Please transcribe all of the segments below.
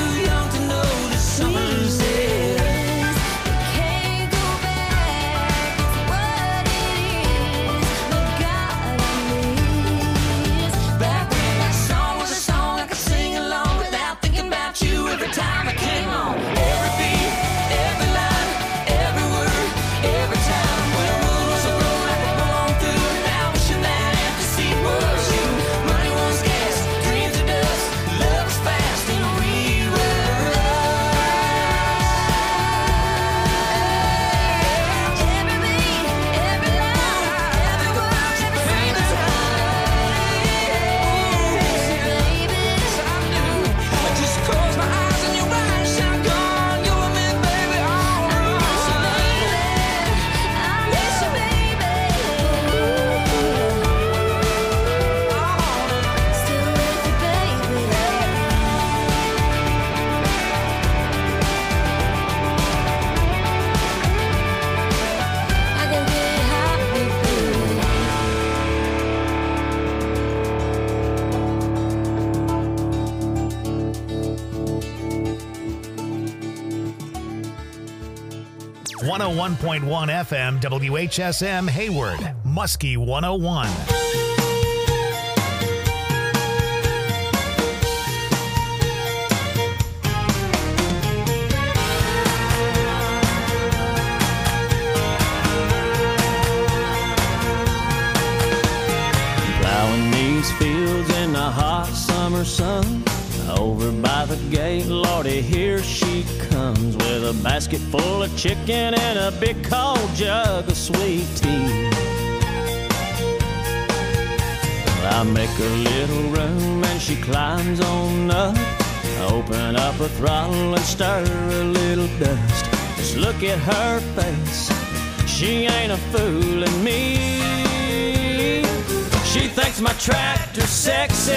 101.1 FM, WHSM Hayward, Muskie 101. Plowing these fields in the hot summer sun. Over by the gate, Lordy, here she comes with a basket full of chicken and a big cold jug of sweet tea. Well, I make her little room and she climbs on up. Open up her throttle and stir a little dust. Just look at her face, she ain't a fooling me. She thinks my tractor's sexy,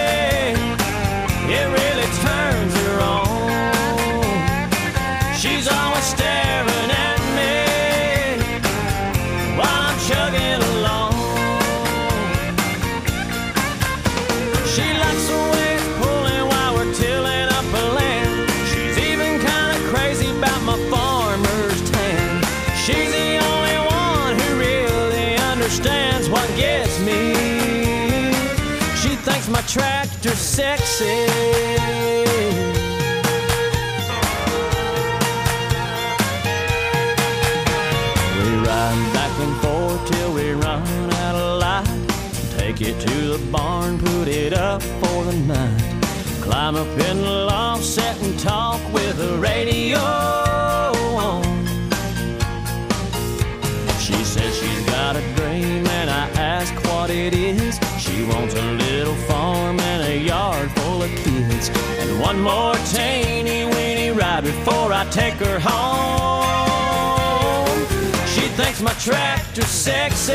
it really turns her on. She's always staring at me while I'm chugging along. She likes the way it's pulling while we're tilling up a land. She's even kind of crazy about my farmer's tan. She's the only one who really understands what gets me. She thinks my tractor's sexy. We ride back and forth till we run out of light. Take it to the barn, put it up for the night. Climb up in the loft, sit and talk with the radio on. She says she's got a dream and I ask what it is. She wants a little farm and a yard full of kids, and one more teeny weeny ride before I take her home. She thinks my tractor's sexy,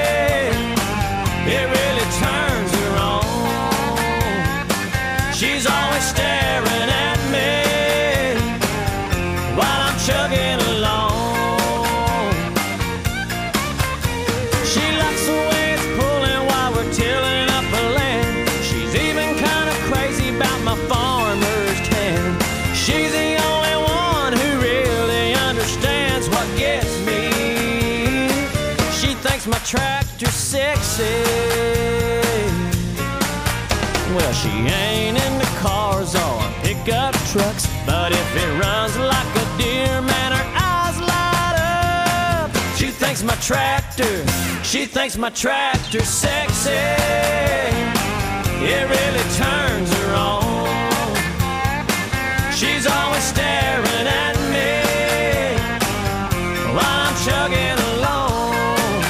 it really turns her on. She's always staring at me while I'm chugging along. She likes the way it's pulling while we're tilling up a land. She's even kind of crazy about my farmer's tan. She's the only one who really understands what gets me. She thinks my tractor's sexy. Well, she ain't into cars or pickup trucks, but if it runs like a deer, man, her eyes light up. She thinks my tractor's sexy, it really turns her on. She's always staring at me while I'm chugging along.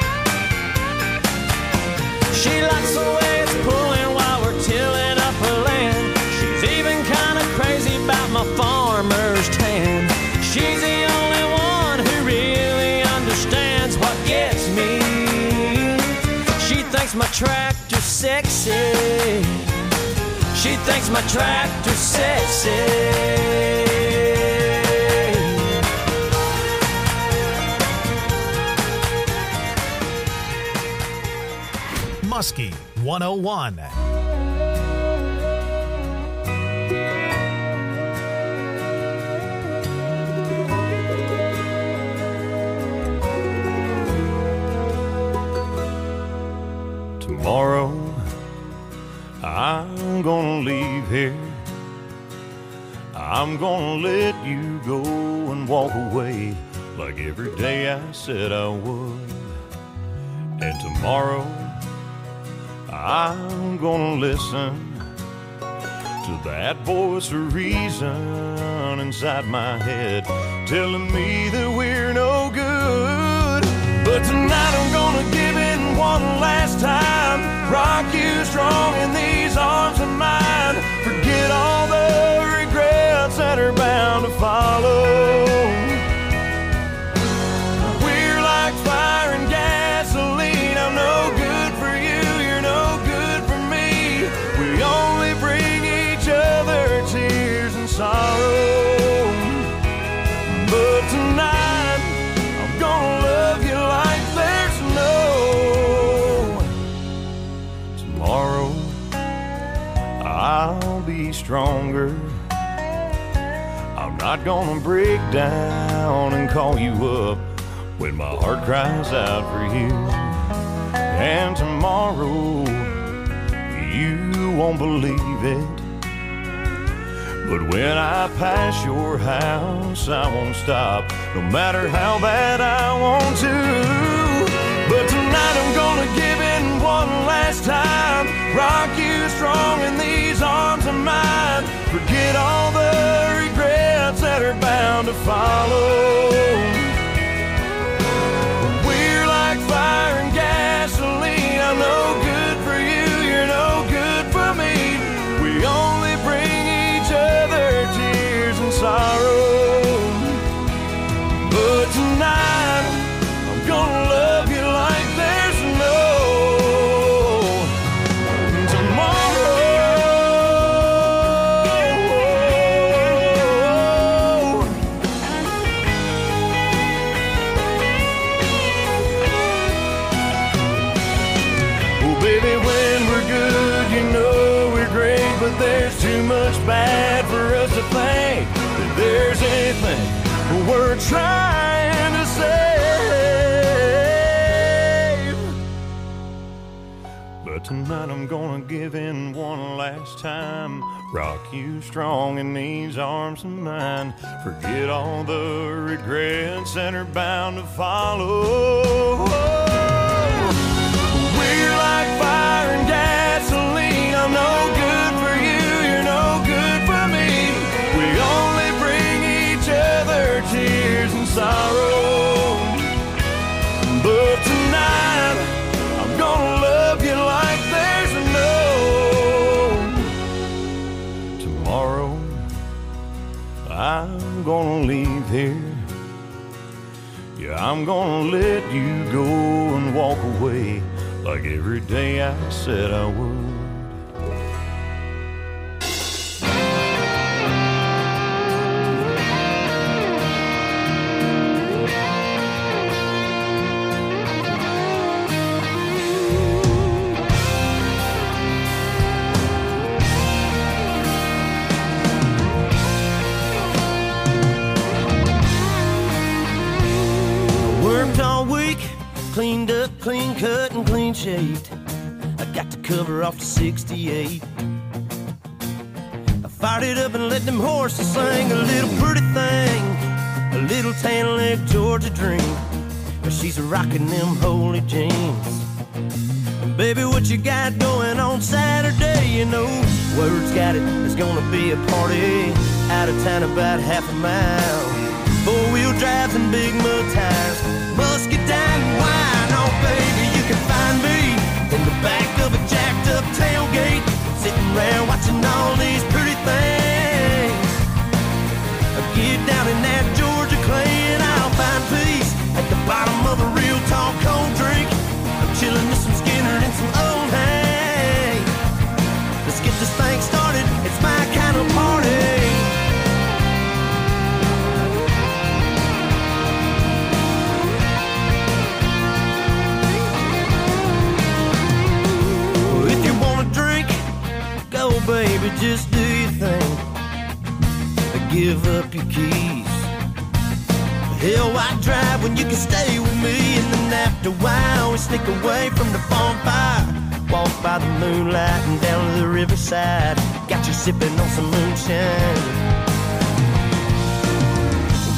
She likes the way it's pulling while we're tilling up her land. She's even kind of crazy about my farmer's tan. She's the only one who really understands what gets me. She thinks my tractor's sexy. She thinks my tractor's sexy. Muskie 101. I'm gonna let you go and walk away like every day I said I would. And tomorrow I'm gonna listen to that voice of reason inside my head telling me that we're no good. But tonight I'm gonna give in one last time, rock you strong in these arms of mine, forget all the regrets that are bound to follow. We're like fire and gasoline, I'm no good for you, you're no good for me. We only bring each other tears and sorrow. But tonight I'm gonna love you like there's no tomorrow. I'll be stronger. I'm not gonna break down and call you up when my heart cries out for you. And tomorrow you won't believe it, but when I pass your house I won't stop, no matter how bad I want to. But tonight I'm gonna give in one last time, rock you strong in these arms of mine, forget all the regrets that are bound to follow. We're like fire and gasoline, I'm no good for you, you're no good for me. We only bring each other tears and sorrow. But tonight I'm gonna love you like there's no tomorrow. Oh baby, when we're good, you know we're great, but there's too much bad for us to think that there's anything we're trying to save. But tonight I'm gonna give in one last time, rock you strong in these arms of mine, forget all the regrets that are bound to follow. We're like fire and gasoline, I'm no good for you, you're no good for me. We only bring each other tears and sorrow. But tonight I'm gonna love you like there's no tomorrow. I'm gonna leave here. Yeah, I'm gonna let you go and walk away like every day I said I would. Worked all week, cleaned up, clean cut, and clean shaved. I got the cover off the 68. I fired it up and let them horses sing a little pretty thing, a little tan leg Georgia dream. But she's rocking them holy jeans. Baby, what you got going on Saturday? You know, word's got it, there's gonna be a party out of town about half a mile. Four-wheel drives and big mud tires, musket down and wine. Oh baby, you can find me in the back of a jacked up tailgate, sitting around watching all these pretty things. Get down in that Georgia clay and I'll find peace at the bottom of a real tall cold drink. I'm chilling with some Skinner and some old hay. Let's get this thing started, it's my kind of party. Baby, just do your thing. Give up your keys. Hell, why drive when you can stay with me? And then after a while, we sneak away from the bonfire, walk by the moonlight and down to the riverside. Got you sipping on some moonshine.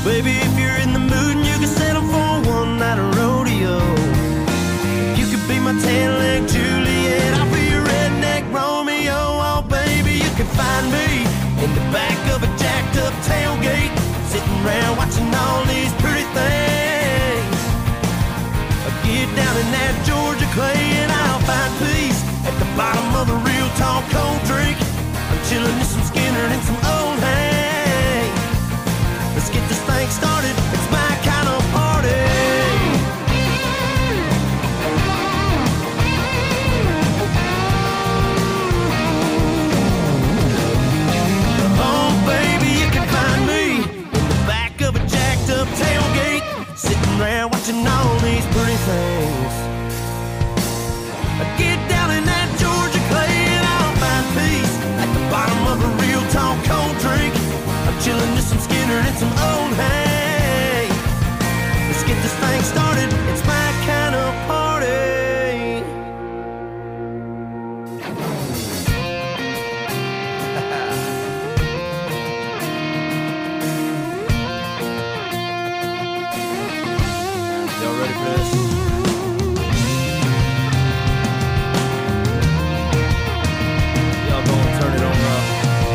Baby, if you're in the mood and you can settle for one night of rodeo, if you could be my tail-leg Juliet, I'll be your redneck Romeo. Oh, baby, you can find me in the back of a jacked-up tailgate, sitting around watching all these pretty things. I'll get down in that Georgia clay and I'll find peace at the bottom of a real tall cold drink. I'm chilling with some Skinner and some old hay. Let's get this thing started, it's my kind of party. Oh baby, you can find me in the back of a jacked up tailgate, sitting around watching all these pretty things. I get down in that Georgia clay and I'll find peace at the bottom of a real tall cold drink. I'm chilling with some Skinner and some old hay. Let's get this thing started, it's my kind of party. Y'all ready for this? Y'all gonna turn it on up.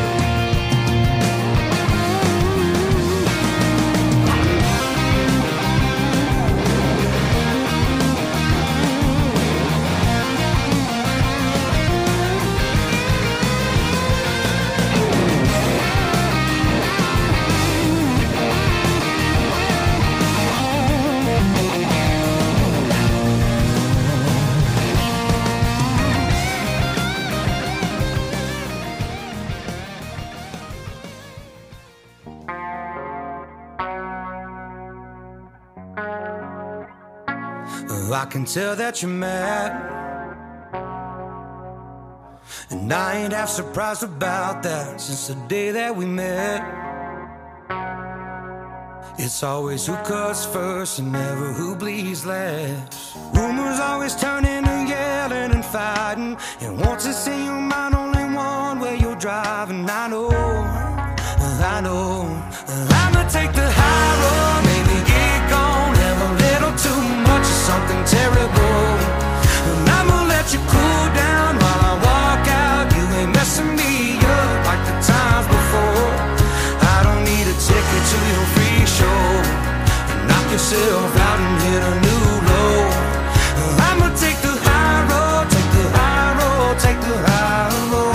I can tell that you're mad, and I ain't half surprised about that. Since the day that we met, it's always who cuts first and never who bleeds last. Rumors always turning and yelling and fighting, and once it's in your mind, only one way you're driving. I know I'ma take the high road, maybe get gone, have a little too much of something terrible, and I'ma let you cool down while I walk out. You ain't messing me up like the times before. I don't need a ticket to your free show, knock yourself out and hit a new low. I'ma take the high road, take the high road, take the high road.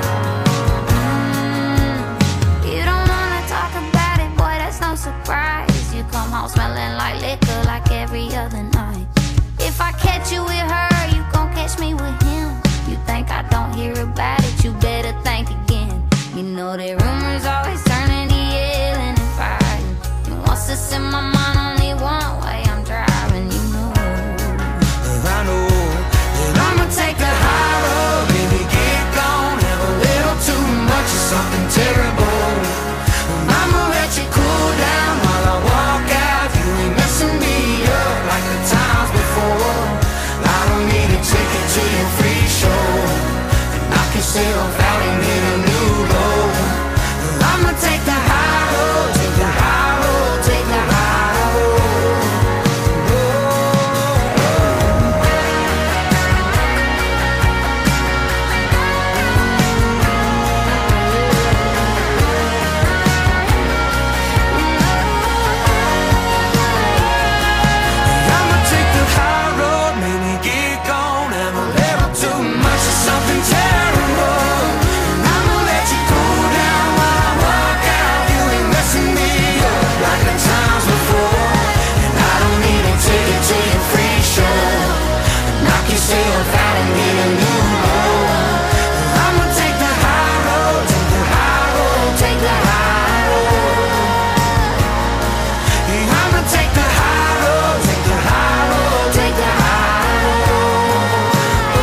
Surprise, you come home smelling like liquor like every other night. If I catch you with her, you gon' catch me with him. You think I don't hear about it, you better think again. You know that rumors always turning to yelling and fighting, and once it's in my mind, only one way I'm driving. You know I know that I'ma take the high road, baby, get gone, have a little too much of something terrible, and I'ma let you cool down while I walk out. You ain't messing me up like the times before. I don't need a ticket to your free show, knock yourself out and hit a new low. I'ma take the high road, take the high road, take the high road. I'ma take the high road, maybe get gone, have a little too much of something terrible, and I'ma let you cool down while I walk out. You ain't messing me up like the times before, and I don't need a ticket to your free show, knock yourself out and hit a new low. I'ma take the high road, take the high road, take the high road. I'ma take the high road, take the high road, take the high road.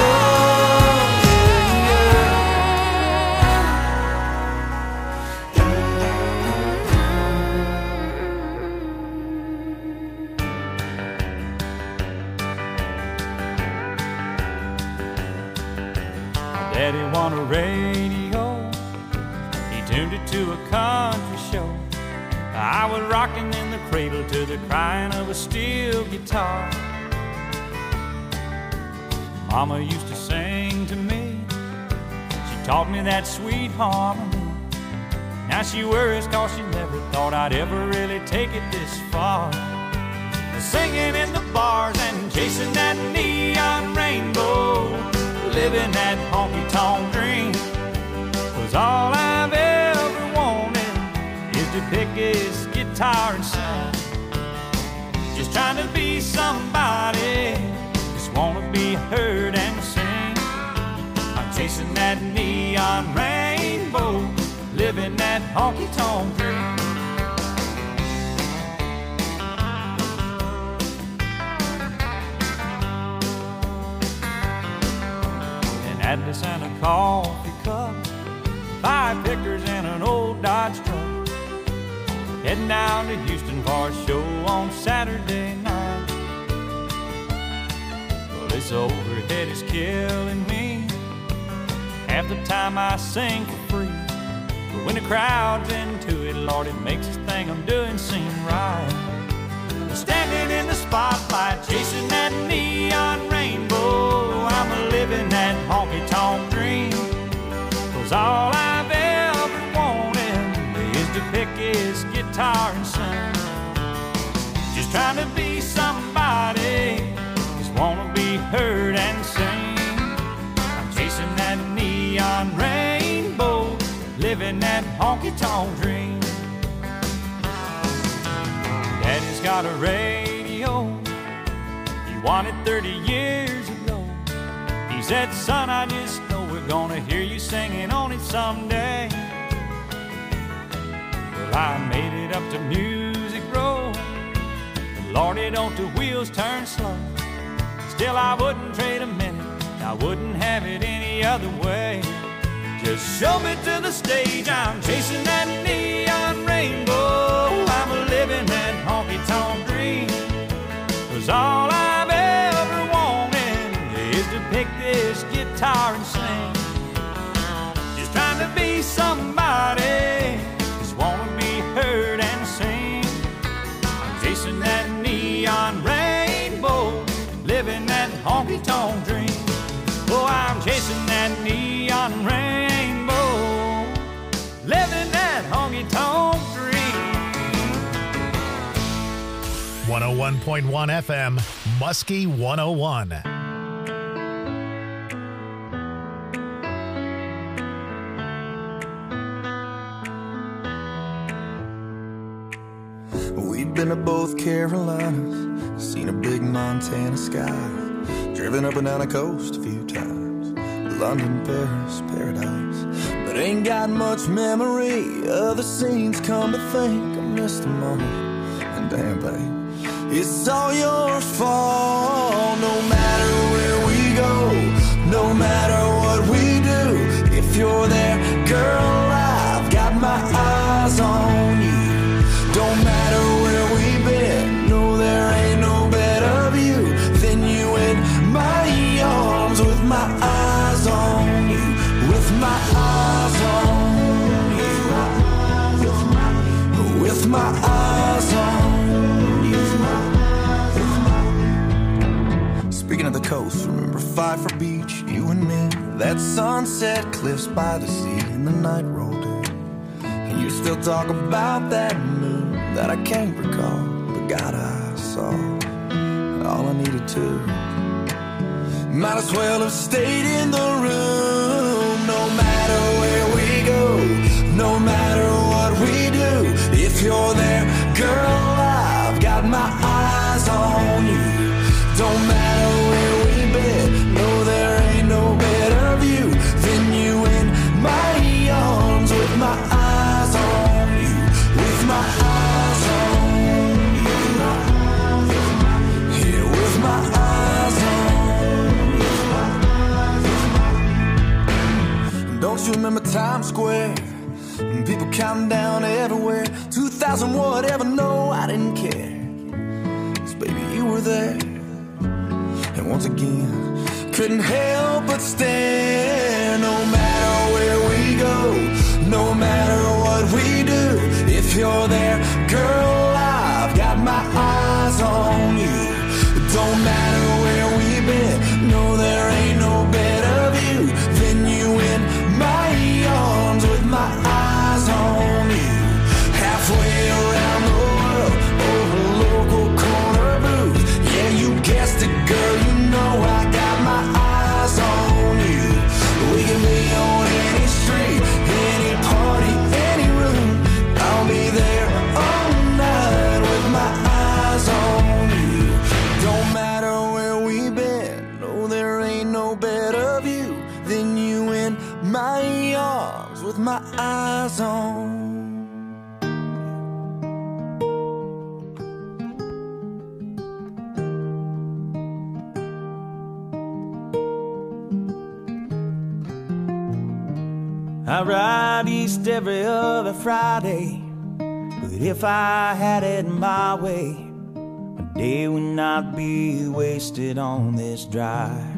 Daddy want a radio, he tuned it to a country show. I was rocking in the cradle to the crying of a steel guitar. Mama used to sing to me. She taught me that sweet harmony. Now she worries cause she never thought I'd ever really take it this far. Singing in the bars and chasing that neon rainbow, living that honky-tonk dream. 'Cause all I've ever wanted is to pick his guitar and sing. Just trying to be somebody, just wanna be heard and sing. I'm chasing that neon rainbow, living that honky-tonk dream. Atlas and a coffee cup, 5 pickers and an old Dodge truck. Heading down to Houston for a show on Saturday night. Well, this overhead is killing me. Half the time I sing for free, but when the crowd's into it, Lord, it makes this thing I'm doing seem right. Standing in the spotlight, chasing that neon rainbow, I'm living that honky-tonk dream. 'Cause all I've ever wanted is to pick his guitar and sing. Just trying to be somebody, just wanna be heard and sing. I'm chasing that neon rainbow, living that honky-tonk dream. Daddy's got a radio, he won it 30 years ago. He said, son, I just know we're gonna hear you singing on it someday. Well, I made it up to Music Row. Lordy, don't the wheels turn slow. Still, I wouldn't trade a minute, I wouldn't have it any other way. Just show me to the stage, I'm chasing that neon rainbow. I'm living that honky-tonk dream. 'Cause all I've ever wanted is to pick this guitar and sing. Just trying to be somebody, just wanna be heard and sing. I'm chasing that neon rainbow, living that honky-tonk dream. Oh, I'm chasing that neon rainbow, living that honky-tonk dream. 101.1 FM, Muskie 101. We've been to both Carolinas, seen a big Montana sky, driven up and down the coast a few times, London, Paris, paradise, but ain't got much memory of the scenes. Come to think, I missed them all, and damn, babe, it's all your fault. No matter where we go, no matter what we do, if you're there, girl, I've got my eyes on you. Don't matter where we've been, no, there ain't no better view than you in my arms, with my eyes on you, with my eyes on you, with my eyes on you. Speaking of the coast, remember Pfeiffer Beach, you and me, that sunset cliffs by the sea, and the night rolled in, and you still talk about that moon that I can't recall, but God, I saw all I needed to. Might as well have stayed in the room. No matter where we go, no matter what we do, if you're there, girl, I've got my eyes on you. Don't matter where we've been, no, there ain't no better view than you in my arms, with my eyes on you, with my eyes on you, yeah, with my eyes on you. Don't you remember Times Square? People counting down everywhere, 2,000 whatever, no, I didn't care, 'cause baby, you were there. And once again, couldn't help but stare. No matter where we go, no matter what we do, if if you're there, girl, I've got my eyes on you. Don't matter where we've been, no, there ain't no better view than you in my arms with my eyes on you. Halfway around the world, over a local corner booth. Yeah, you guessed it, girl, you know I got my eyes on you. We can be on any street, any party, any room. I'll be there all night with my eyes on you. Don't matter where we've been, no, there ain't no better view than you in my arms with my eyes on. I ride east every other Friday, but if I had it my way, my day would not be wasted on this drive.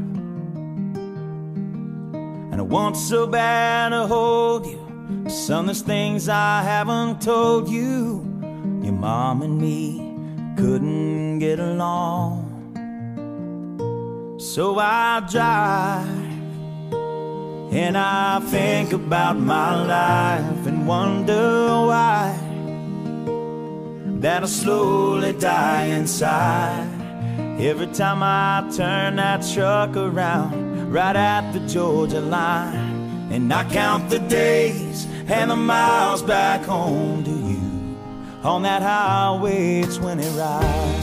And I want so bad to hold you, son, there's things I haven't told you. Your mom and me couldn't get along, so I drive. And I think about my life and wonder why that I slowly die inside every time I turn that truck around right at the Georgia line. And I count the days and the miles back home to you on that Highway 20 ride.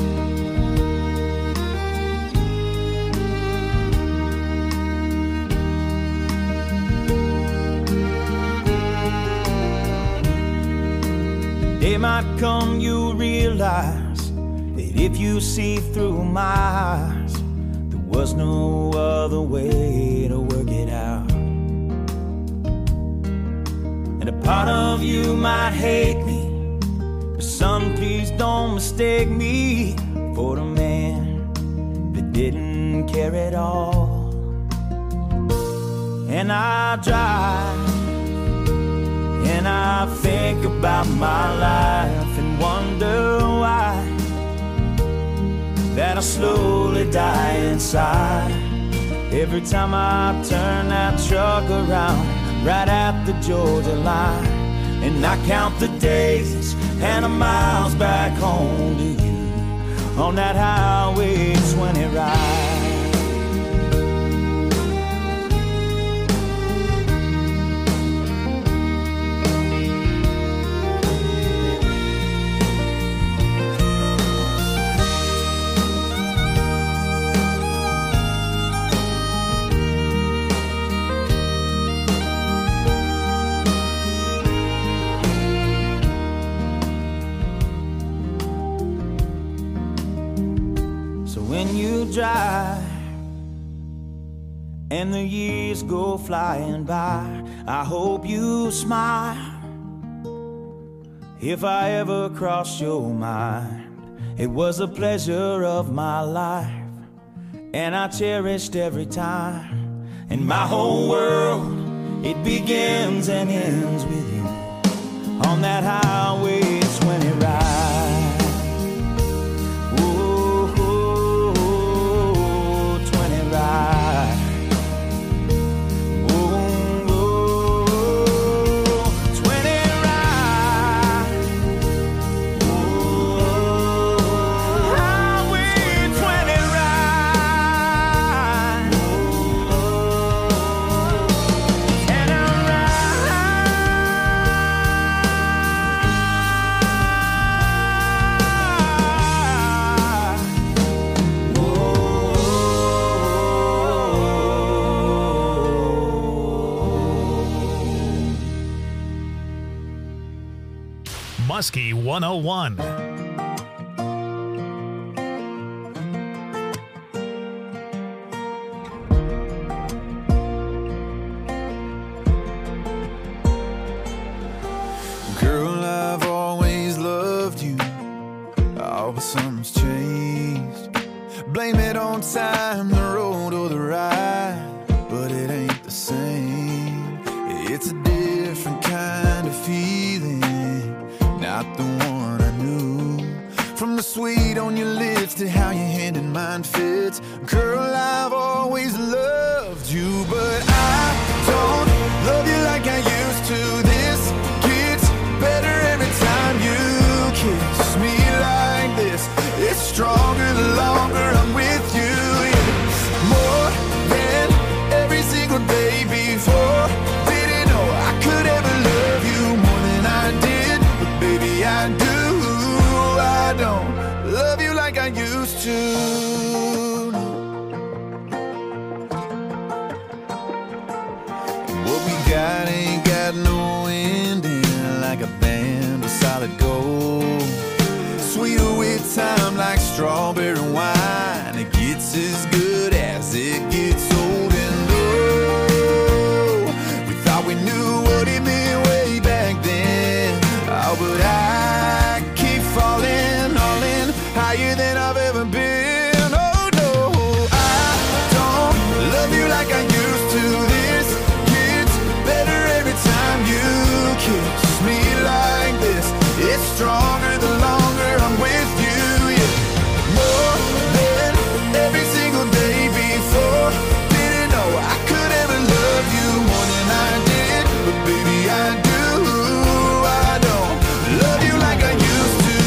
Day might come, you'll realize that if you see through my eyes, there was no other way to work it out. And a part of you might hate me, but son, please don't mistake me for the man that didn't care at all. And I drive, and I think about my life and wonder why that I slowly die inside every time I turn that truck around right at the Georgia line. And I count the days and the miles back home to you on that Highway 20 ride. Drive and the years go flying by, I hope you smile if I ever cross your mind. It was a pleasure of my life, and I cherished every time. And my whole world, it begins and ends with you on that Highway 20 ride. Muskie 101. Girl, I've always loved you. Oh, but something's changed. Blame it on time, the road or the ride, but it ain't the same. It's a different kind of feeling not the one I knew. From the sweet on your lips to how your hand in mine fits. Girl, I've always loved you, but I don't love you like I used to. This gets better every time you kiss me like this. It's stronger the longer I'm with you. Yeah. More than every single day before. Didn't know I could ever love you more than I did, but baby I do. I don't love you like I used to. What we got ain't got no ending, like a band of solid gold. Sweeter with time like strawberry wine. It gets as good as it gets old. And oh, we thought we knew what it meant way back then. Oh, but I keep falling, all in, higher than I've ever been. Oh no, I don't love you like I used to. This gets better every time you kiss me like this. It's stronger the longer I'm with you, yeah. More than every single day before. Didn't know I could ever love you more than I did, but baby I do. I don't love you like I used to.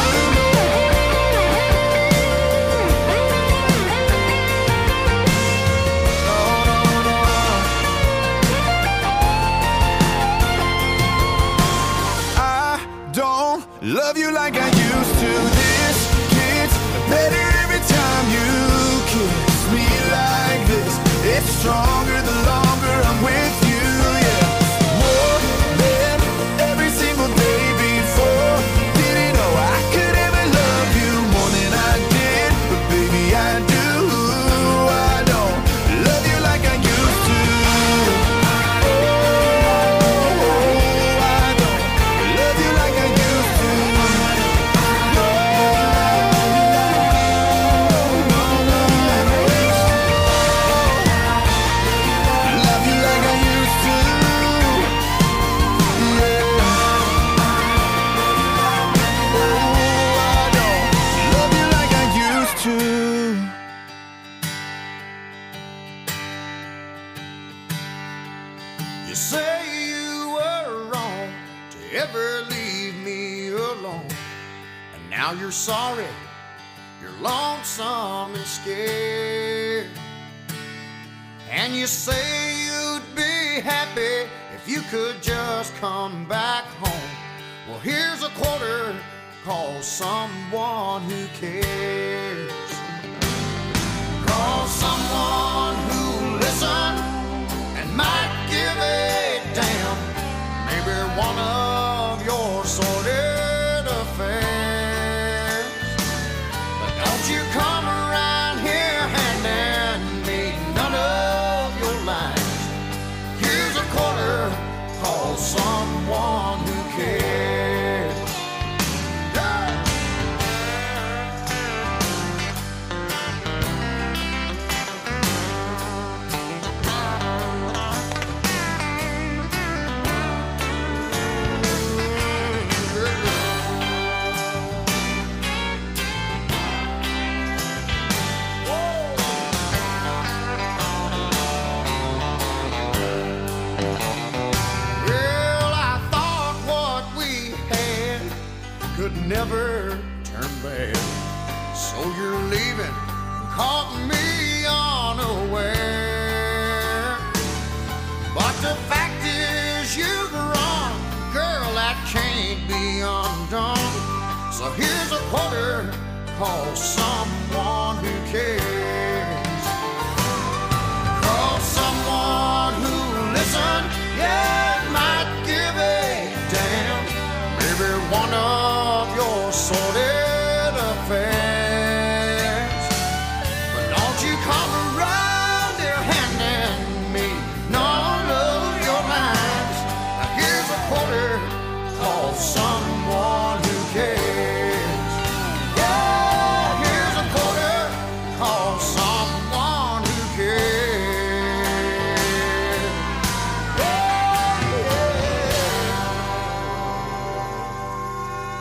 Love you like I used to. This gets better every time you kiss me like this. It's stronger the longer I'm with you, yeah. More than every single day before. Didn't know I could ever love you more than I did, but baby I do. I don't love you like I used to. I don't love you like I used to. You say you were wrong to ever leave me alone, and now you're sorry, you're lonesome and scared. And you say you'd be happy if you could just come back home. Well, here's a quarter, call someone who cares. Call someone who'll listen and might give a damn. Maybe one of your sordid affairs. But don't you come around here handing me none of your lines. Here's a quarter, call someone who cares. Yeah. Never turn back. So you're leaving, caught me unaware. But the fact is you've run, girl, that can't be undone. So here's a quarter, call someone who cares. Call someone who'll listen, yeah, might give a damn. Maybe one of your sordid affairs. But don't you come around here handing me none of your lines. Now here's a quarter, call someone who cares. Yeah, here's a quarter, call someone who cares. Yeah, yeah.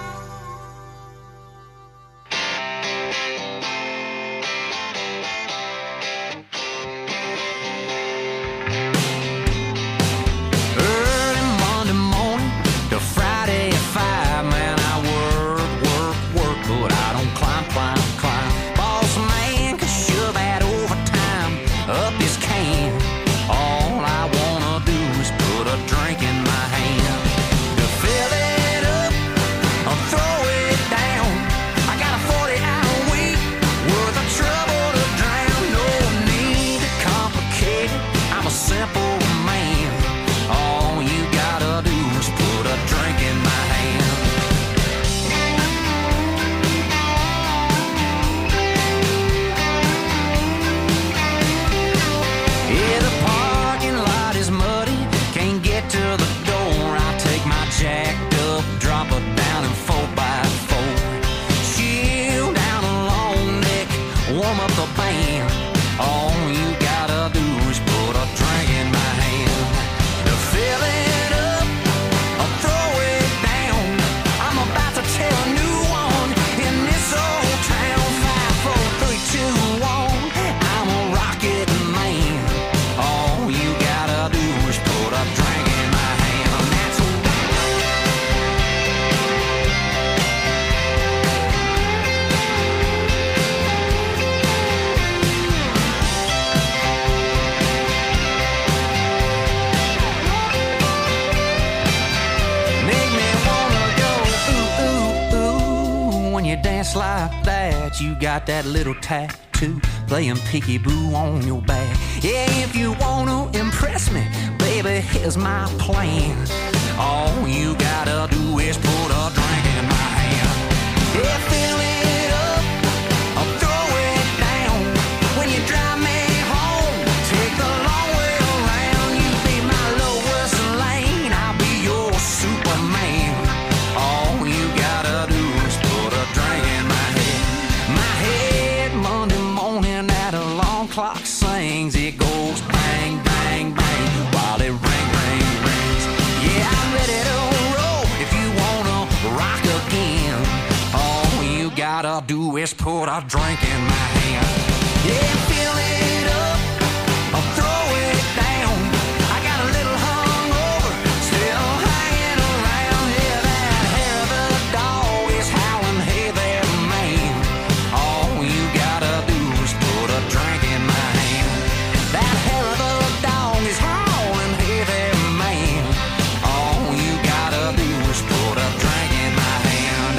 ass like that, you got that little tattoo playing peekaboo on your back. Yeah, if you wanna impress me, baby, here's my plan. All you gotta do is put a drink in my hand. Yeah, fill it up or throw it down. When you drive me home, take the long way around. You be my lowest lane, I'll be your Superman. All you gotta do is put a drink in my head. My head Monday morning at a long clock sings. It goes bang, bang, bang while it ring, ring, rings. Yeah, I'm ready to roll if you wanna rock again. All you gotta do is put a drink in my hand. Yeah, fill it up or throw it down. I got a little hungover, still hanging around. Yeah, that hair of the dog is howling, hey there, man. All you gotta do is put a drink in my hand. That hair of the dog is howling, hey there, man. All you gotta do is put a drink in my hand.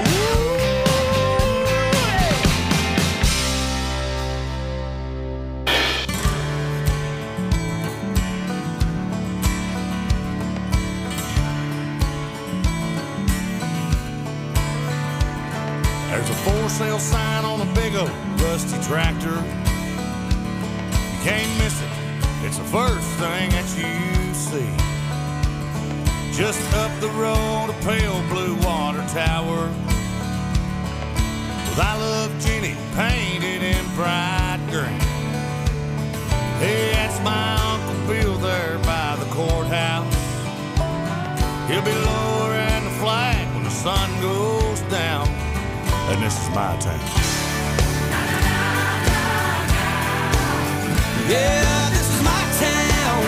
There's a for sale sign on a big old rusty tractor. You can't miss it, it's the first thing that you see. Just up the road, a pale blue water tower with I Love Jenny painted in bright green. Hey, that's my Uncle Bill there by the courthouse. He'll be lowering the flag when the sun goes down. And this is my town. Yeah, this is my town.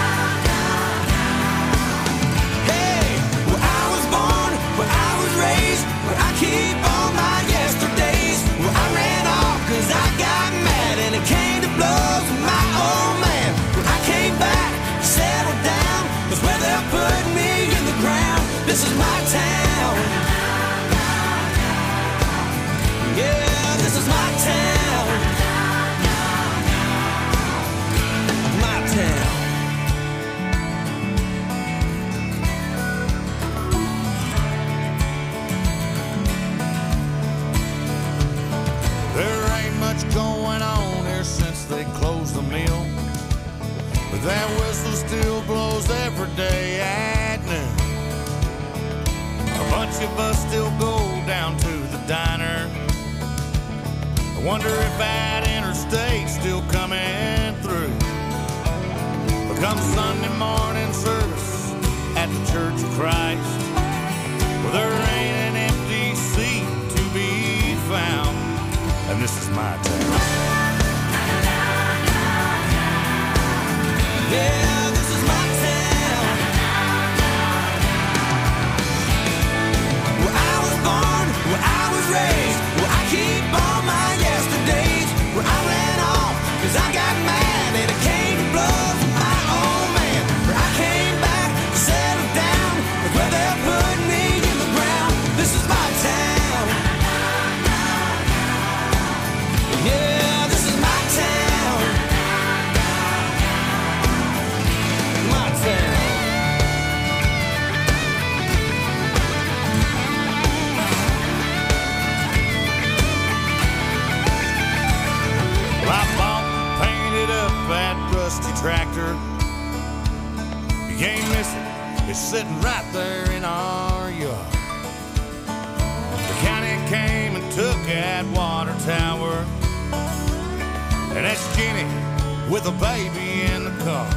Hey, where I was born, where I was raised, where I keep all my yesterdays, where I ran off cause I got mad and it came to blows with my old man. When I came back, settled down, was where they're putting me in the ground. This is my town. Yeah, this is my town. My town. There ain't much going on here since they closed the mill, but that whistle still blows every day at noon. A bunch of us still go down to the diner. I wonder if that interstate's still coming through. But come Sunday morning service at the Church of Christ, well, there ain't an empty seat to be found. And this is my town. Yeah, this is my town. Where I was born, where I was raised, where I keep all my yesterdays, where I ran off cause I got mad and it came to blows with my old man. Where I came back, settled down, with where they're putting me in the ground. This is my town. Yeah, this is my town. My town. Well, I bought and painted up that rusty tractor. You can't miss it, it's sitting right there in our yard. The county came and took that water tower, and that's Jenny with a baby in the car.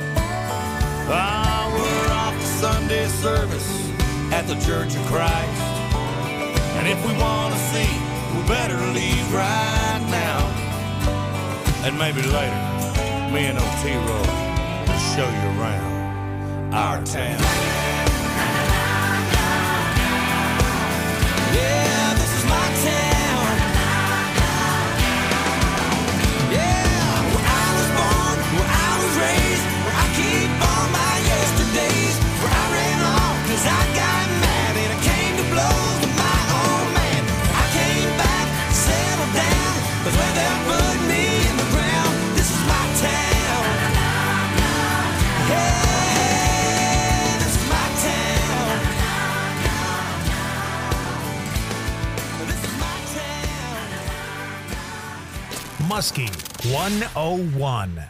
Ah, we're off to Sunday service at the Church of Christ, and if we want to see, we better leave right now. And maybe later, me and Otero will show you around our town. Yeah, this is my town. Yeah, where I was born, where I was raised, where I keep all my yesterdays, where I ran off cause I got mad and it came to blows with my old man. I came Muskie 101.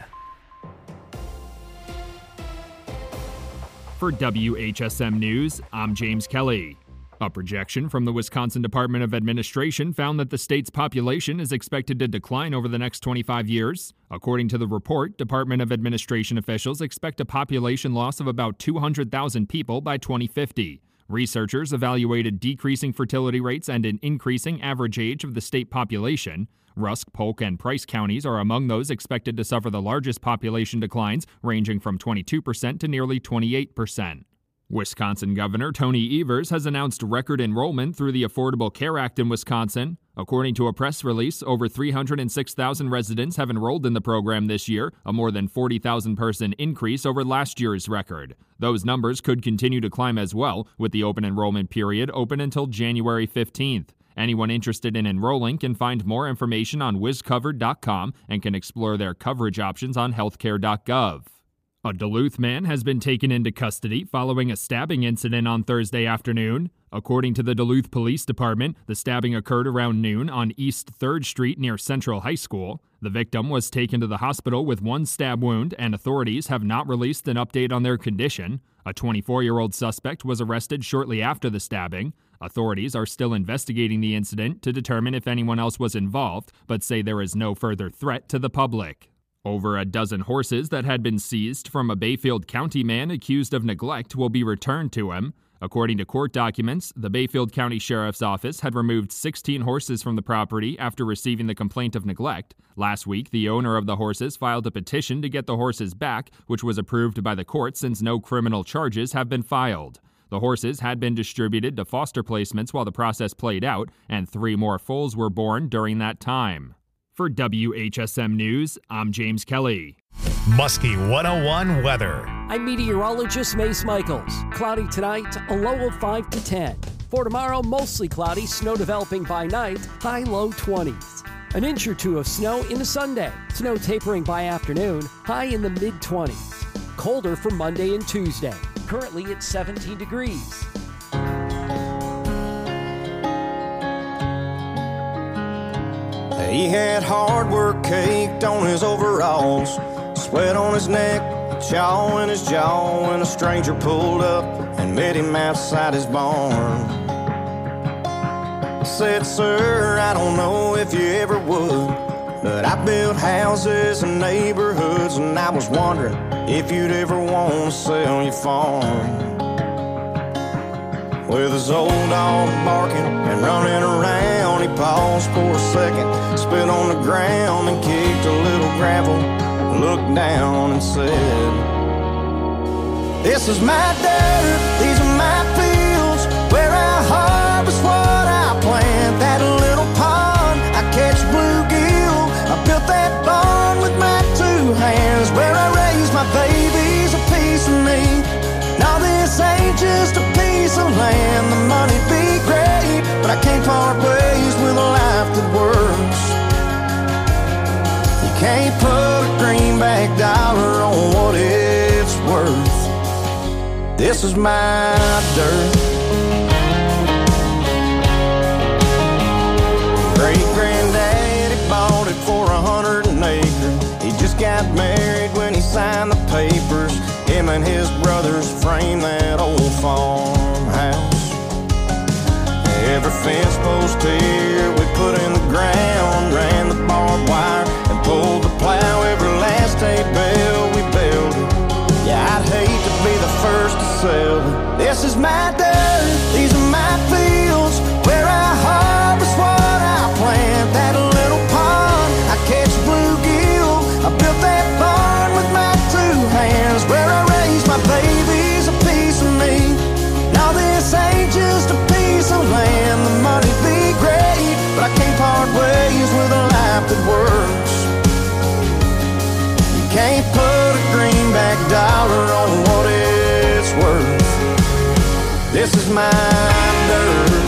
For WHSM News, I'm James Kelly. A projection from the Wisconsin Department of Administration found that the state's population is expected to decline over the next 25 years. According to the report, Department of Administration officials expect a population loss of about 200,000 people by 2050. Researchers evaluated decreasing fertility rates and an increasing average age of the state population. Rusk, Polk, and Price counties are among those expected to suffer the largest population declines, ranging from 22% to nearly 28%. Wisconsin Governor Tony Evers has announced record enrollment through the Affordable Care Act in Wisconsin. According to a press release, over 306,000 residents have enrolled in the program this year, a more than 40,000 person increase over last year's record. Those numbers could continue to climb as well, with the open enrollment period open until January 15th. Anyone interested in enrolling can find more information on wiscovered.com and can explore their coverage options on healthcare.gov. A Duluth man has been taken into custody following a stabbing incident on Thursday afternoon. According to the Duluth Police Department, the stabbing occurred around noon on East 3rd Street near Central High School. The victim was taken to the hospital with one stab wound, and authorities have not released an update on their condition. A 24-year-old suspect was arrested shortly after the stabbing. Authorities are still investigating the incident to determine if anyone else was involved, but say there is no further threat to the public. Over a dozen horses that had been seized from a Bayfield County man accused of neglect will be returned to him. According to court documents, the Bayfield County Sheriff's Office had removed 16 horses from the property after receiving the complaint of neglect. Last week, the owner of the horses filed a petition to get the horses back, which was approved by the court since no criminal charges have been filed. The horses had been distributed to foster placements while the process played out, and 3 more foals were born during that time. For WHSM News, I'm James Kelly. Muskie 101 weather. I'm meteorologist Mace Michaels. Cloudy tonight, a low of 5 to 10. For tomorrow, mostly cloudy, snow developing by night, high low 20s. An inch or 2 of snow into Sunday. Snow tapering by afternoon, high in the mid-20s. Colder for Monday and Tuesday. Currently at 17 degrees. He had hard work caked on his overalls, sweat on his neck, chaw in his jaw, when a stranger pulled up and met him outside his barn. Said, "Sir, I don't know if you ever would, but I built houses and neighborhoods, and I was wondering if you'd ever want to sell your farm." With his old dog barking and running around, he paused for a second, spit on the ground and kicked a little gravel, looked down and said, "This is my dirt, these are my fields, where I harvest what I plant. That little pond, I catch bluegill, I built that barn with my 2 hands, where I raise my babies, a piece of me. Now this ain't just a piece of land, the money'd be great, but I can't part ways with a life that works. You can't put a greenback dollar on what it's worth. This is my dirt." Great-granddaddy bought it for 100 an acre. He just got married when he signed the papers. Him and his brothers framed that old farmhouse. Every fence post here we put in the ground, ran the barbed wire and pulled the plow. Every last hay bale we built it. Yeah, I'd hate to be the first to sell it. This is my dirt, these are my fields, where I harvest what I plant. That little pond, I catch bluegill, I built that barn with my 2 hands, where I raise my babies, a piece of me. Now this ain't just a piece of land, the money'd be great, but I can't part ways with a life that works. You can't put a greenback dollar on what it's worth. This is my dirt.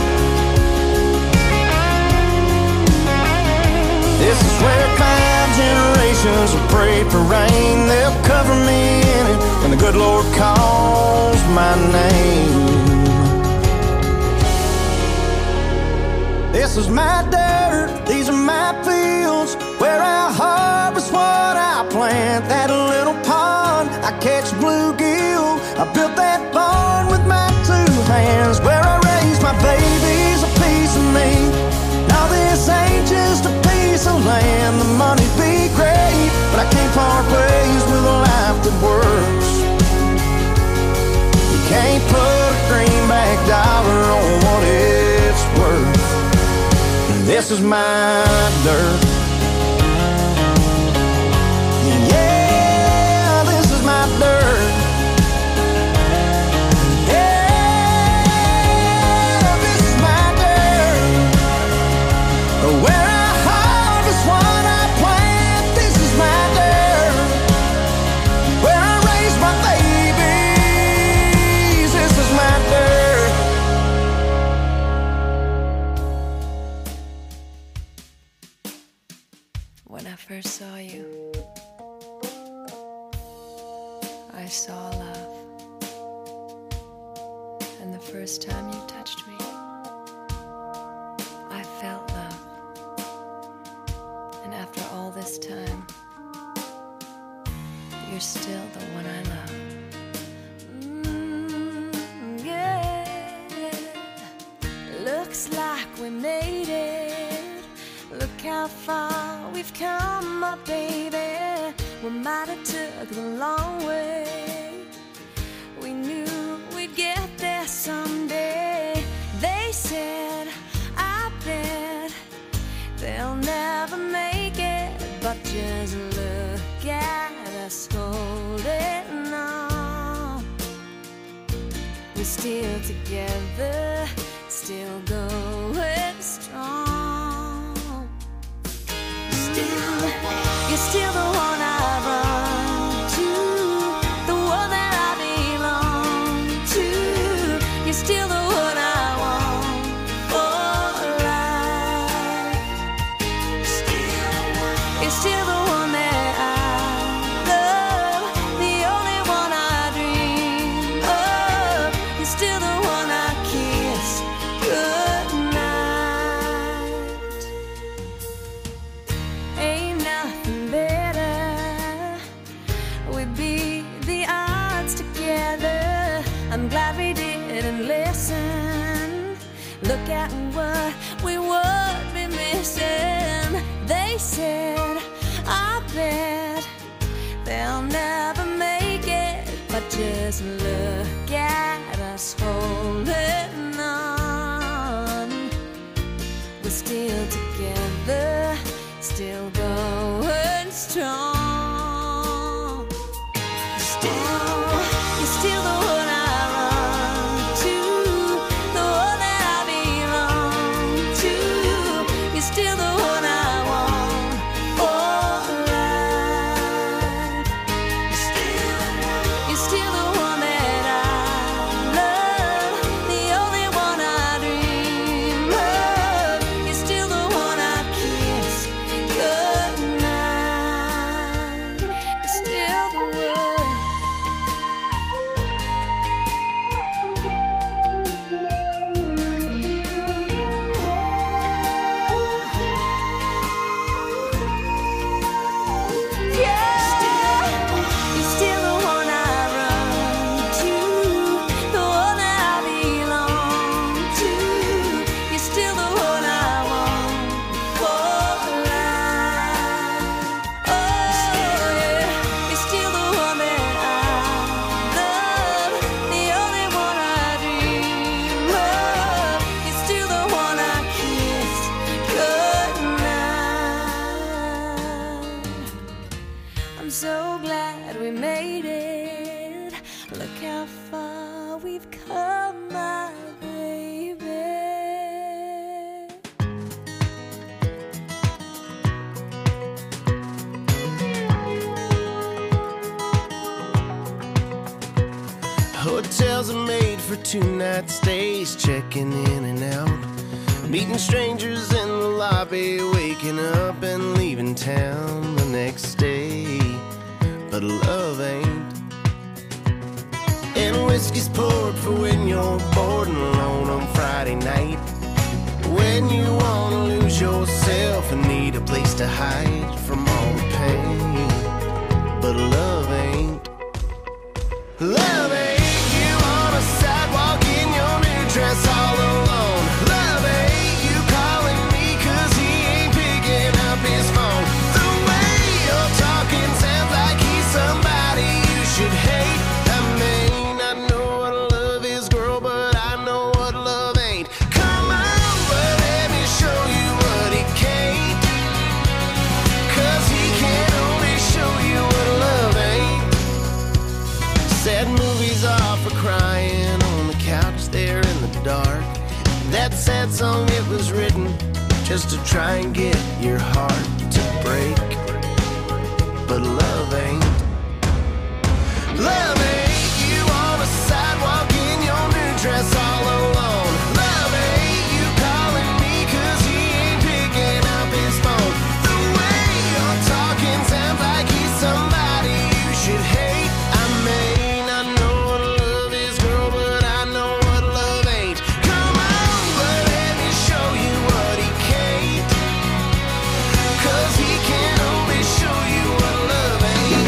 This is where 5 generations have prayed for rain. They'll cover me in it when the good Lord calls my name. This is my dirt, these are my fields, where I harvest what I plant. That little pond, I catch bluegill. I built that barn with my 2 hands, where I raise my babies, a piece of me. Now this ain't just a piece of land. The money'd be great, but I can't part ways with a life that works. You can't put a greenback dollar on what it's worth. This is my dirt. Yeah, this is my dirt. Yeah, this is my dirt. Where I harvest what I plant. This is my dirt. Where I raise my babies. This is my dirt. When I first saw you, I saw love. And the first time you touched me, I felt love. And after all this time, you're still the one I love. Yeah. Looks like we made it. Look how far we've come, my baby. We might have took the long way. We knew we'd get there someday. They said, I bet they'll never make it. But just look at us holding on. We're still together, still going strong. You're still the one I run to, the one that I belong to. You're still the one I want for life. You're still the one that I love, the only one I dream of. You're still the one I kiss goodnight. Ain't nothing better. We'd beat the odds together. I'm glad we didn't listen. Look at what we would be missing. They said, I bet they'll never make it. But just look at us holding on. We're still together, still going strong. You're still the one I run to, the one that I belong to. You're still the one I want for life. You're still the one that I love, the only one I dream of. You're still the one I kiss goodnight. You're still the one. You're still the one I run to, the one that I belong to. You're still the one I want for life. Oh yeah, you're still the one that I love, the only one I dream of. You're still the one I kiss goodnight. I'm so glad we made it. Look how far we've come, my baby. Hotels are made for 2-night stays, checking in and out, meeting strangers in the lobby, waking up and leaving town the next day. But love ain't. And whiskey's poured for when you're bored and alone on Friday night, when you wanna lose yourself and need a place to hide. That sad song, it was written just to try and get your heart to break. But love ain't. Love ain't you on a sidewalk in your new dress all alone. Love ain't you calling me 'cause he ain't picking up his phone. The way you're talking sounds like he's somebody you should hate. I may not know what love is, girl, but I know what love ain't. Come on, but let me show you what he can't. 'Cause he can only show you what love ain't.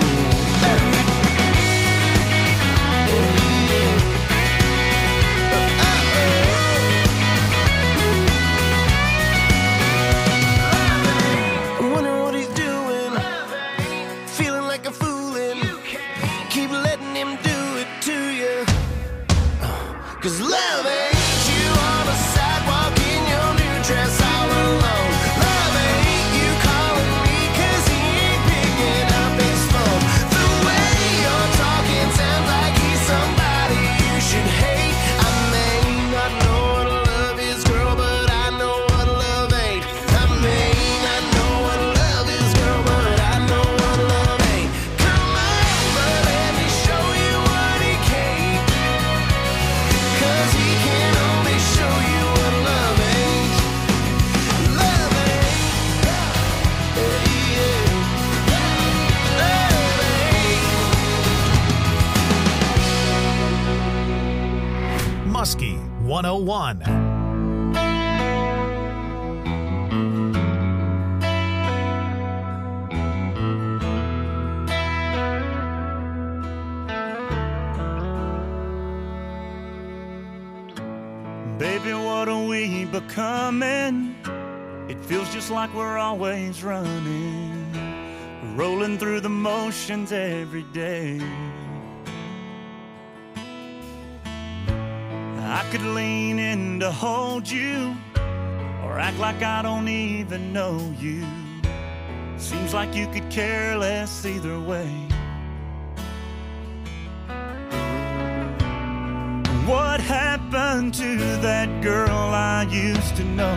I'm wondering what he's doing, feeling like a foolin'. Keep letting him do it to you. 'Cause love ain't you on a sidewalk in your new dress all alone. Love ain't you calling me 'cause he ain't picking up his phone. The way you're talking sounds like he's somebody you should hate. I may not know what love is, girl, but I know what love ain't. I may not know what love is, girl, but I know what love ain't. Come on, but let me show you what he can't. 'Cause he can only show you what love ain't. Love ain't. Yeah. Love ain't. Muskie 101. Baby, what are we becoming? It feels just like we're always running, rolling through the motions every day. I could lean in to hold you, or act like I don't even know you. Seems like you could care less either way. What happened to that girl I used to know?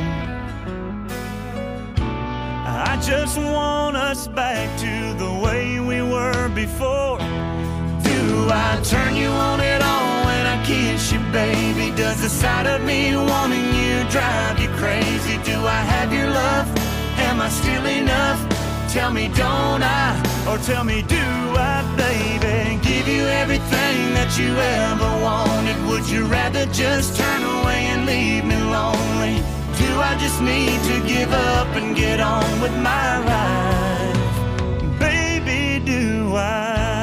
I just want us back to the way we were before. Do I turn you on at all when I kiss you, baby? Does the sight of me wanting you drive you crazy? Do I have your love? Am I still enough? Tell me, don't I? Or tell me, do I, baby? Give you everything that you ever wanted. Would you rather just turn away and leave me lonely? Do I just need to give up and get on with my life? Baby, do I?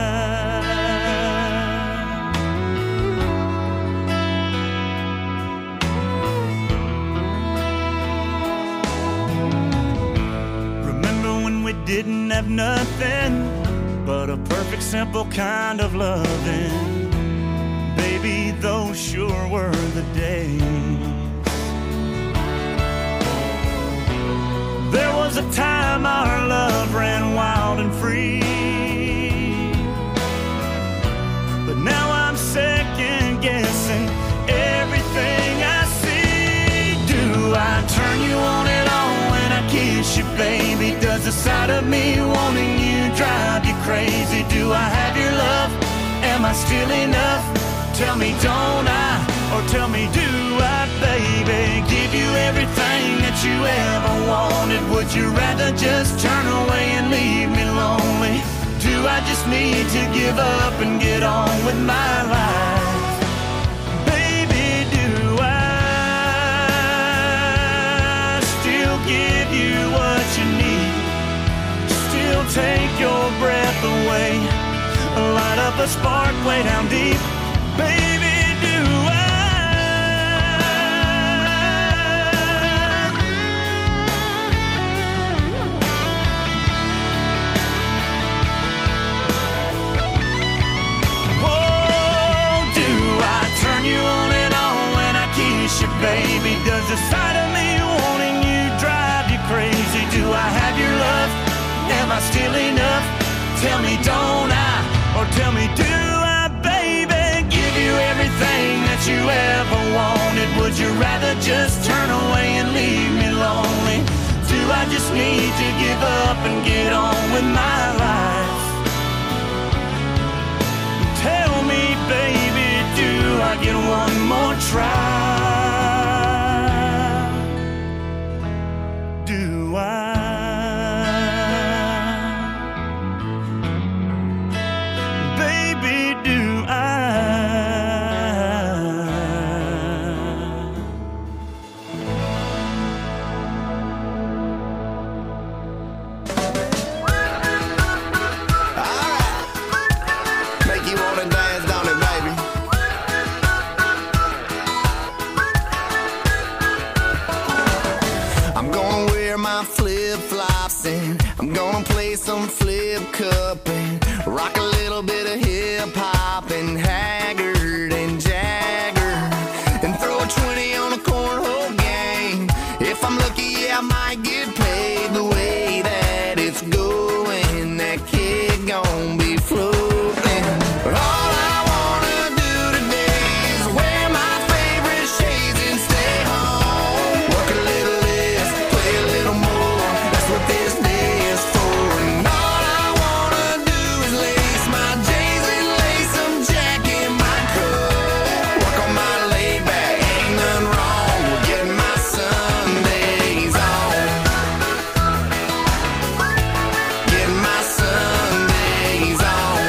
Remember when we didn't have nothing but a perfect, simple kind of loving? Baby, those sure were the days. There was a time our love ran wild and free, but now I'm second guessing everything I see. Do I turn you on at all when I kiss you, baby? Does the sight of me wanting you drive you crazy? Do I have your love? Am I still enough? Tell me, don't I? Or tell me, do I, baby? Give you everything that you ever wanted. Would you rather just turn away and leave me lonely? Do I just need to give up and get on with my life? Baby, do I still give you what you need? Still take your breath away, light up a spark way down deep. Baby, do I? Oh, do I turn you on and on when I kiss you, baby? Does the sight of me wanting you drive you crazy? Do I have your love? Am I still enough? Tell me, don't I? Or tell me, do I, baby? Give you everything that you ever wanted. Would you rather just turn away and leave me lonely? Do I just need to give up and get on with my life? Tell me, baby, do I get one more try? Do I? Baby, do I? Flip-flops and I'm gonna play some flip cup and rock a little bit of hip-hop and Haggard and Jagger and throw a 20 on a cornhole game. If I'm lucky, yeah, I might get paid. The way that it's going, that kid gon' be floating. But all I wanna do today is wear my favorite shades and stay home. Work a little less, play a little more. That's what this day is for. And all I wanna do is lace my J's and lace some Jack in my coat. Work on my laid back, ain't nothing wrong with getting my Sundays on. Getting my Sundays on.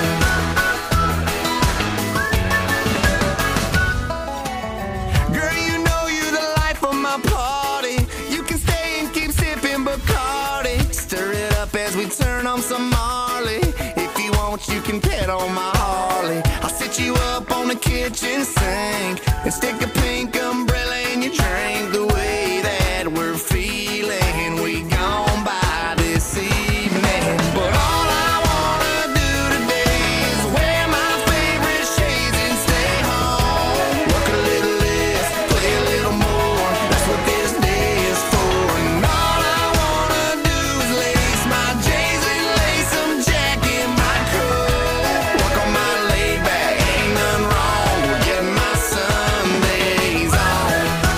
Girl, you know you the life of my party. You can stay and keep sipping Bacardi. Stir it up as we turn on some Marley. If you want, you can pet on my Harley. I'll sit you up on the kitchen sink and stick a pink umbrella in your drink. The way that we're feeling, we gon' by this evening. But all I wanna do today is wear my favorite shades and stay home. Work a little less, play a little more. That's what this day is for. And all I wanna do is lace my J's and lace some Jack in my coat. Work on my laid back, ain't nothing wrong with getting my Sundays on.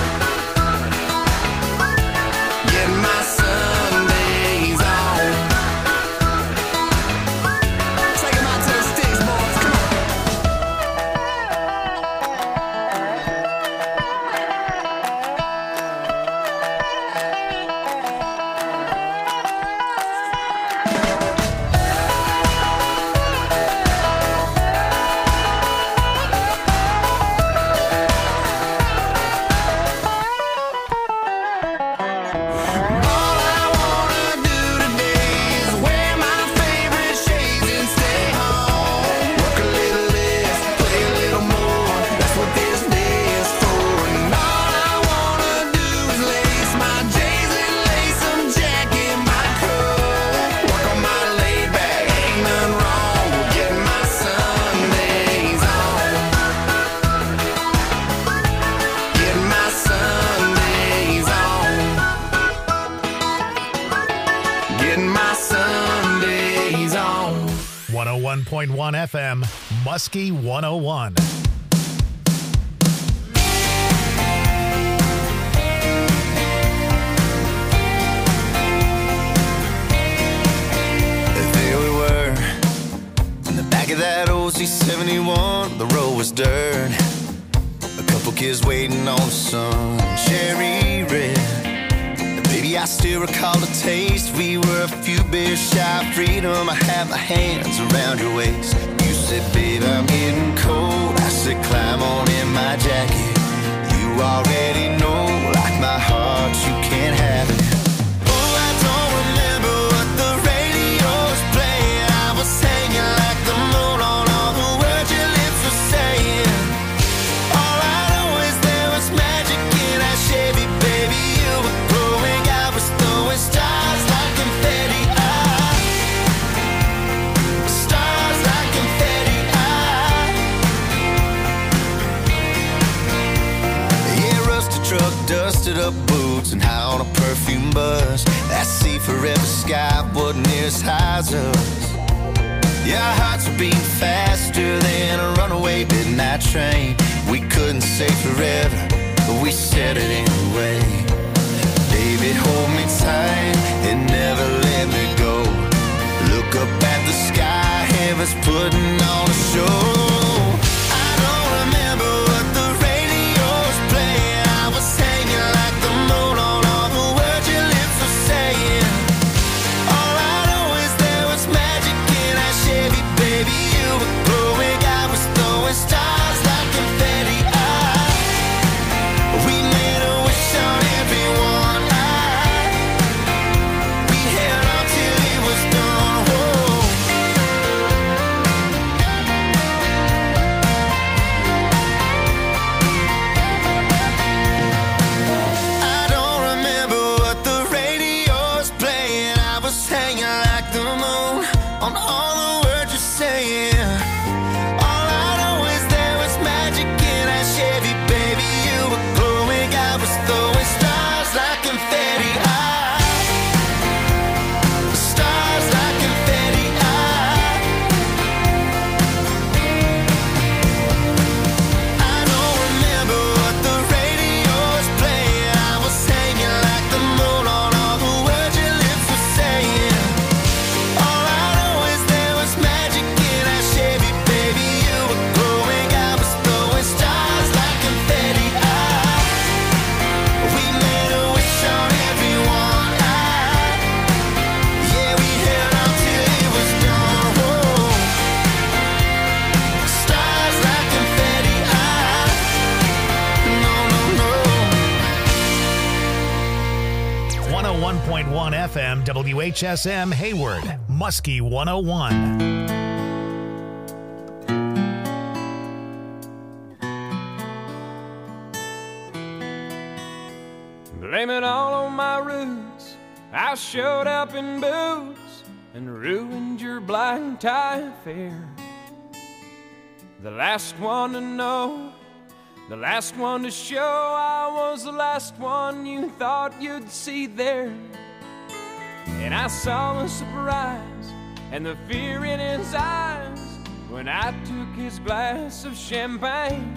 Getting my Sundays on. Take 'em out to the sticks, boys. Come on. All I wanna do today is wear my favorite shades and stay home. Work a little less, play a little more. That's what this day is for. And all I wanna do is lace my J's and lace some Jack in my coat. Work on my laid back, ain't nothing wrong with getting my Sundays on. Getting my Sundays on. Getting my Sundays on. 101.1 FM, Muskie 101. There we were, in the back of that old C71. The road was dirt, a couple kids waiting on the sun, cherry red. Baby, I still recall the taste. We were a few beers shy of freedom. I had my hands around your waist. You said, babe, I'm getting cold. I said, climb on in my jacket. You already know, like my heart, you can't have it. Oh, I don't remember what the radio was playing. I was hanging like the moon on all the words your lips were saying. All I know is there was magic in that Chevy, baby. You were growing, I was throwing stars like confetti. Stars like confetti. Yeah, rusted truck, dusted up boots, and high on a perfume buzz. That sea forever sky wasn't near as high as us. Yeah, our hearts were beating faster than a runaway midnight train. We couldn't say forever, but we said it anyway. Baby, hold me tight and never let me go. Look up at the sky, heaven's putting on a show. I don't remember what the radio's playing. I was hanging like the moon on all the words your lips were saying. All I know is there was magic in our Chevy, baby. You were glowing, I was throwing stars like confetti. We made a wish on everyone. We held on till it was done. Whoa. I don't remember what the radio's playing. I was hanging like the moon on all the words you're saying. All I know is there was magic in our Chevy, baby. You were glowing, I was throwing stars like confetti. Stars like confetti. I don't remember what the radio's playing. I was hanging like the moon on all the words your lips were saying. All I know is there was magic in our Chevy, baby. You were glowing, I was throwing stars like confetti. We made a wish on everyone. Yeah, we held on till it was done. Whoa. Stars like confetti. No, no, no. 101.1 FM WHSM Hayward, Muskie 101. Blame it all on my roots. I showed up in boots and ruined your black tie affair. The last one to know, the last one to show. I was the last one you thought you'd see there. And I saw the surprise and the fear in his eyes when I took his glass of champagne.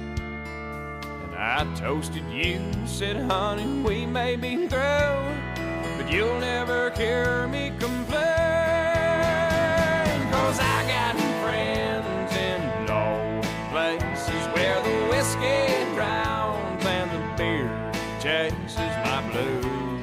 I toasted you, said, honey, we may be through, but you'll never hear me complain. 'Cause I got friends in low places where the whiskey drowns and the beer chases my blues.